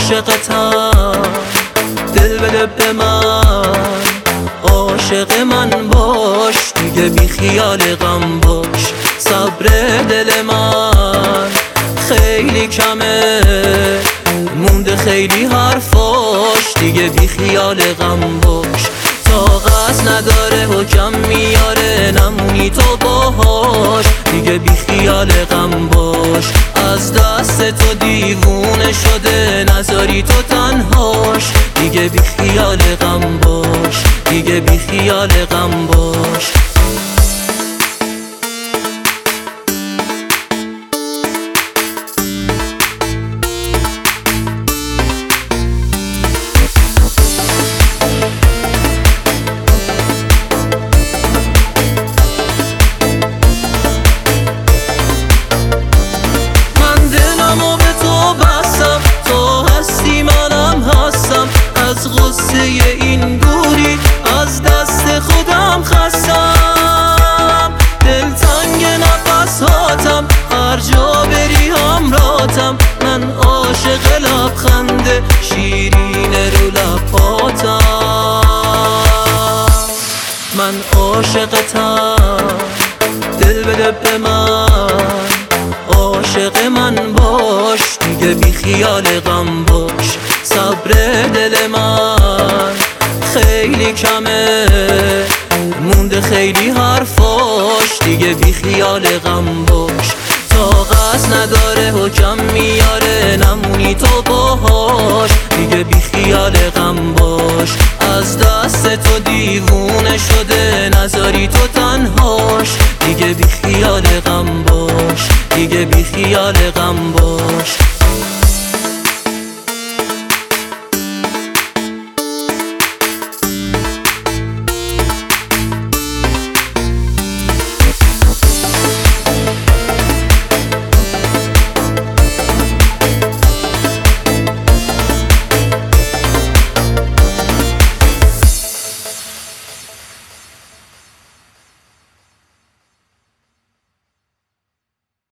عاشقتم، دل بده به من، عاشق من باش، دیگه بی خیال غم باش. صبر دل من خیلی کمه، مونده خیلی حرفاش، دیگه بی خیال غم باش. طاقت نداره حکم میاره، نمونی تو باهاش، دیگه بی خیال غم باش. از دست تو دیوونه شده، نذاری تو تنهاش، دیگه بی خیال غم باش، دیگه بی خیال غم باش. از غصه این دوری از دست خودم خستم، دلتنگ نفس هاتم، هر جا بری همراهتم. من عاشق لبخند شیرین رو لباتم، من عاشقتم، دل بده به من، عاشق من باش، دیگه بی خیال غم باش. صبر دل من خیلی کمه، مونده خیلی حرفاش، دیگه بی خیال غم باش. طاقت نداره حکم میاره، نمونی تو باهاش، دیگه بی خیال غم باش. از دست تو دیوونه شده، نذاری تو تنهاش، دیگه بی خیال غم باش، دیگه بی خیال غم باش.